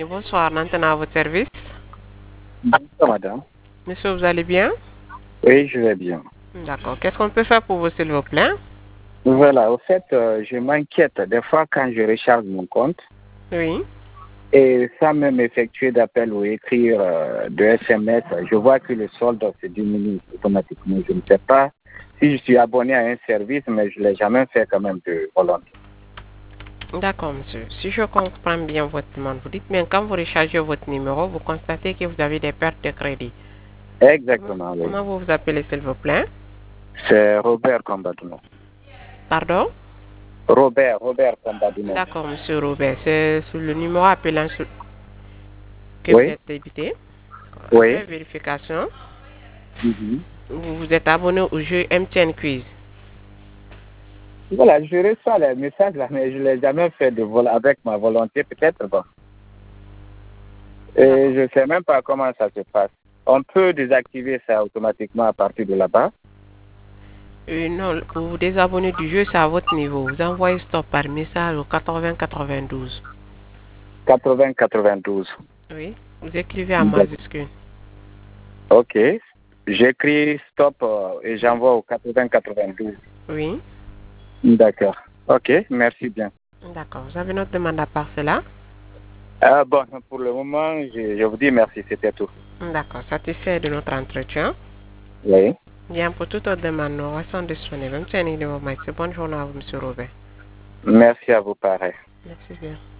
Bonsoir, maintenant à votre service. Bonsoir, madame. Monsieur, vous allez bien? Oui, je vais bien. D'accord. Qu'est-ce qu'on peut faire pour vous, s'il vous plaît? Voilà, au fait, je m'inquiète des fois quand je recharge mon compte Oui. et sans même effectuer d'appel ou écrire de SMS, je vois que le solde se diminue automatiquement. Je ne sais pas si je suis abonné à un service, mais je ne l'ai jamais fait quand même de volonté. D'accord, monsieur. Si je comprends bien votre demande, vous dites bien quand vous rechargez votre numéro, vous constatez que vous avez des pertes de crédit. Exactement, oui. Comment vous vous appelez, s'il vous plaît? C'est Robert Combaduno. Pardon? Robert Combaduno. D'accord, monsieur Robert. C'est sur le numéro appelant que vous Oui, êtes débité. oui. Après vérification, Mhm. vous vous êtes abonné au jeu MTN Quiz. Voilà, je reçois les messages là, mais je ne l'ai jamais fait de avec ma volonté, peut-être. Bon. Et je ne sais même pas comment ça se passe. On peut désactiver ça automatiquement à partir de là-bas. Non, pour vous désabonner du jeu, c'est à votre niveau. Vous envoyez stop par message au 8092. 80-92. Oui. Vous écrivez en majuscule. Ok. J'écris stop et j'envoie au 80-92. Oui. D'accord. Ok, merci bien. D'accord. Vous avez notre demande à part cela? Bon, pour le moment, je vous dis merci, c'était tout. D'accord. Satisfait de notre entretien. Oui. Bien, pour toute autre demande, nous restons disponibles. Bonne journée à vous, M. Robert. Merci à vous, pareil. Merci bien.